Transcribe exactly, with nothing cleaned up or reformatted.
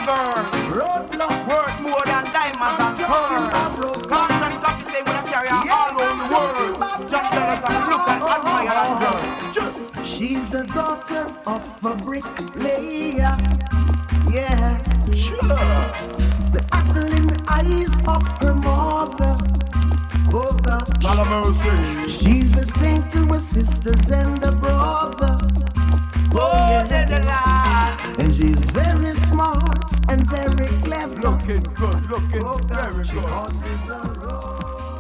girl. Roadblock. Worth more than diamonds and pearls. Cars and coffee say we don't carry her all over the world. Just tell us and look and admire that girl. She's the daughter of a bricklayer. Yeah, Sure. the apple in the eyes of her mother. Oh God, God of mercy. she's a saint to her sisters and a brother. Oh, yeah, the Lord. And she's very smart and very clever. Looking good, looking Oh very God, she good. causes a row.